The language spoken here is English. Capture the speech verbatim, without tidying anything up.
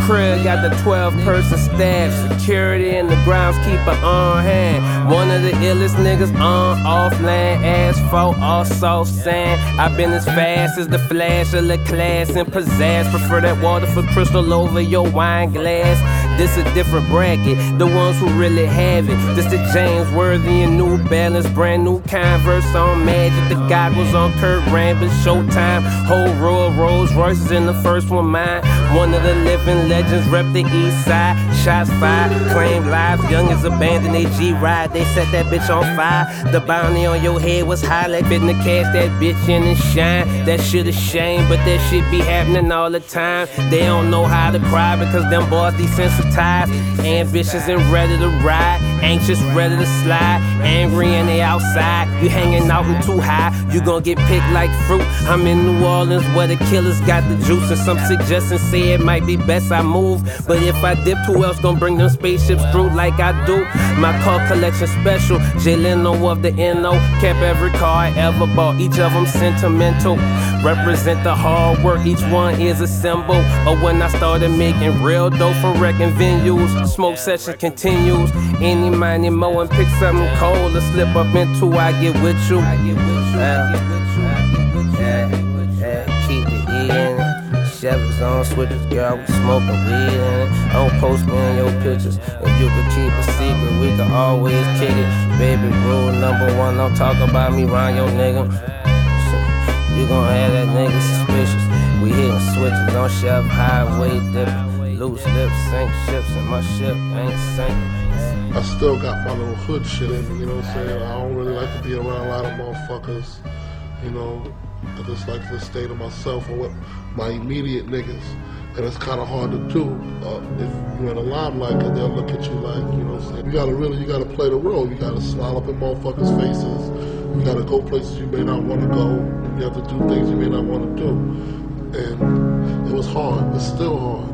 crib got the twelve person staff, security and the groundskeeper on hand. One of the illest niggas on offland, asphalt, all soft sand. I've been as fast as the flash of the class and pizzazz. Prefer that Waterford crystal over your wine glass. This a different bracket, the ones who really have it. This the James Worthy and New Balance, brand new Converse on Magic. The goggles on Kurt Rambis, Showtime. Whole row of Rolls Royces in the first one mine. One of the living legends, rep the east side. Shots fired, claim lives, young as abandoned they G-Ride. They set that bitch on fire. The bounty on your head was high, like fitting to cash that bitch in and shine. That shit is shame, but that shit be happening all the time. They don't know how to cry because them boys desensitized. Ambitious and ready to ride, anxious, ready to slide. Angry and they outside, you hanging out and too high, you gon' get picked like fruit. I'm in New Orleans where the killers got the juice, and some suggestions say it might be best I move. But if I dip, who else gon' bring them spaceships through like I do? My car collection special, Jay Leno of the N O. Kept every car I ever bought, each of them sentimental. Represent the hard work, each one is a symbol. Or when I started making real dope from wrecking venues, smoke session continues. Any, miny, mo, and pick something cold to slip up into, I get with you. I get with you. Yeah, yeah, yeah. Keep it in. Chevys on, switches, girl, we smoking weed in it. I don't post me in your pictures. If you could keep a secret, we could always kick it. Baby, rule number one, don't talk about me around your nigga. You gon' have that nigga suspicious. We hitting switches on Chef Highway dipping. Loose lips, sink ships, and my ship ain't sinking. I still got my little hood shit in me, you know what I'm saying? I don't really like to be around a lot of motherfuckers, you know. I just like to stay to myself and with my immediate niggas. And it's kind of hard to do uh, if you're in the limelight, because they'll look at you like, you know what I'm saying? You gotta really, you gotta play the role. You gotta smile up in motherfuckers' faces. You gotta go places you may not want to go. You have to do things you may not want to do. And it was hard, it's still hard.